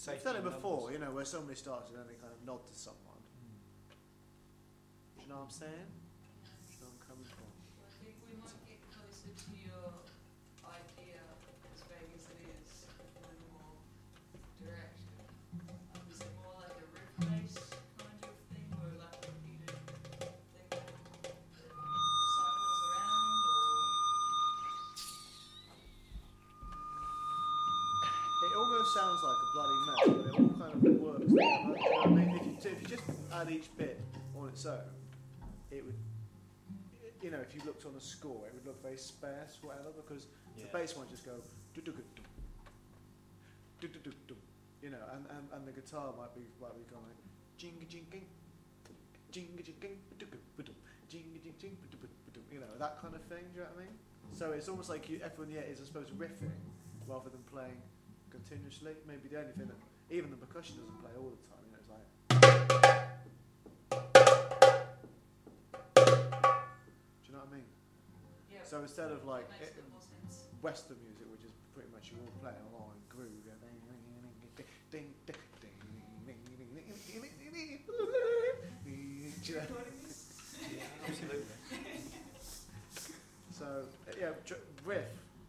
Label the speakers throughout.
Speaker 1: I've done it before, you know, where somebody starts and then they kind of nod to someone. Do you know what I'm saying? Do you know what I'm coming from?
Speaker 2: I think we might get closer to your idea, as vague as it is, in a more direction. Is it more like a riff-based kind of thing, or like a repeated thing that cycles around,
Speaker 1: It almost sounds like a bloody mess, but it all kind of works together. Do you know what I mean? If you just add each bit on its own, it would, you know, if you looked on a score, it would look very sparse, whatever, because the bass might just go, you know, and the guitar might be going like, jinga jinking, jinga jinking, jinga jinking, you know, that kind of thing. Do you know what I mean? So it's almost like everyone is, I suppose, riffing rather than playing continuously. Maybe the only thing that even the percussion doesn't play all the time. You know, it's like. Do you know what I mean?
Speaker 2: yeah.
Speaker 1: So instead of like
Speaker 2: Makes a bit more sense.
Speaker 1: Western music, which is pretty much you all playing along and groove. Do you know?
Speaker 3: Yeah, absolutely.
Speaker 1: So yeah, riff.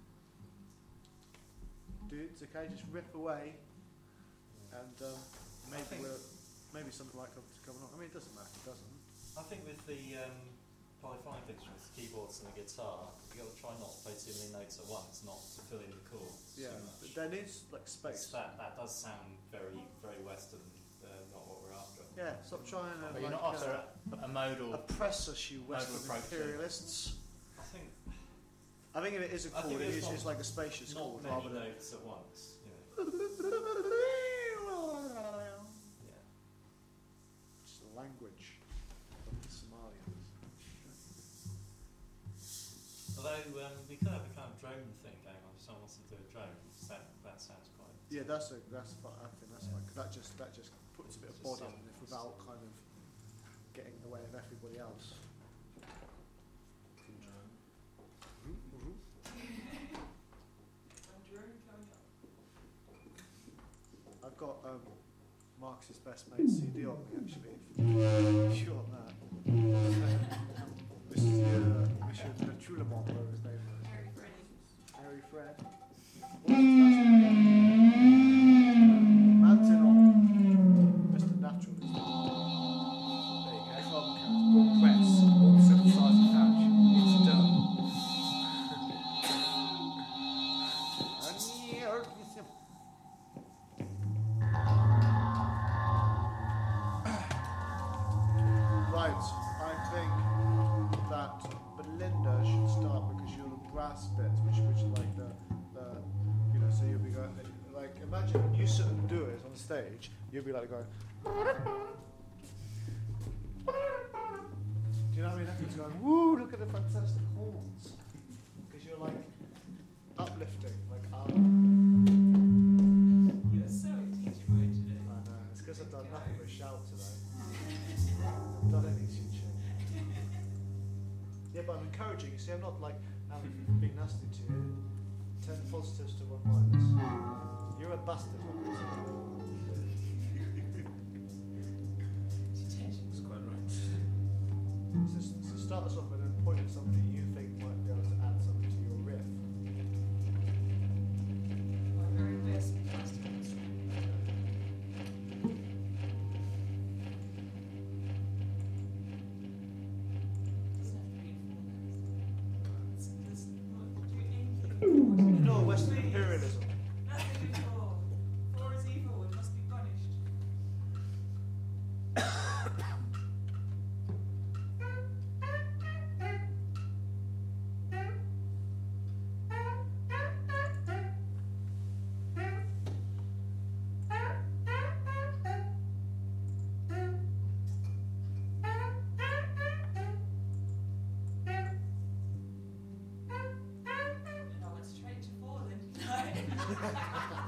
Speaker 1: Dudes, okay, just riff away, and maybe something like comes along. I mean, it doesn't matter, it doesn't.
Speaker 3: I think with the Pi-5 instruments, keyboards and the guitar, you got to try not to play too many notes at once, not to fill in the chords
Speaker 1: Yeah,
Speaker 3: too much.
Speaker 1: but there is like space.
Speaker 3: That does sound very, very Western, not what we're after.
Speaker 1: Yeah, stop trying to
Speaker 4: But you're not after a modal.
Speaker 1: oppress us, you Western
Speaker 4: approach to it.
Speaker 1: imperialists.
Speaker 3: I think
Speaker 1: I think if it is a
Speaker 3: I
Speaker 1: chord,
Speaker 3: think
Speaker 1: it
Speaker 3: it's
Speaker 1: is just like a spacious
Speaker 3: not
Speaker 1: chord
Speaker 3: many
Speaker 1: rather than.
Speaker 3: notes at once. You know. Yeah.
Speaker 1: It's the language of the Somalians.
Speaker 3: Although we could have a kind of drone thing going on. If someone wants to do a drone, that sounds quite.
Speaker 1: Yeah, I think that's fine. That just puts a bit of
Speaker 3: Just
Speaker 1: body
Speaker 3: some-
Speaker 1: in it without kind of getting in the way of everybody else. I've got Marx's Best Mate CD on me actually. If you want that. Monsieur Trulemont, whatever his name was. Harry Fred. Maintenant, Mr. Naturalist. There you go. Chromecast, all press, all synthesizer patch. It's done. Right, I think that Belinda should start because you're the brass bits, which like the you know, so you'll be going like imagine you sit and do it on stage, you'll be like going. Do you know what I mean? Everyone's going, woo! Look at the fantastic horns, because you're like uplifting, like
Speaker 2: You're so teacher mode today.
Speaker 1: I know. It's because I've done nothing but shout today. I've done any teaching. Yeah, but I'm encouraging you. See, I'm not like being nasty to you. 10 positives to 1 minus. You're a bastard.
Speaker 4: It's quite right.
Speaker 1: So start us off and then point at somebody you think might be able to add something to your riff.
Speaker 2: My very best plastic instrument. Doesn't have to be
Speaker 1: No, Western imperialism.
Speaker 2: nothing at all. War is evil, it must be punished. No, let's try it to 4 then.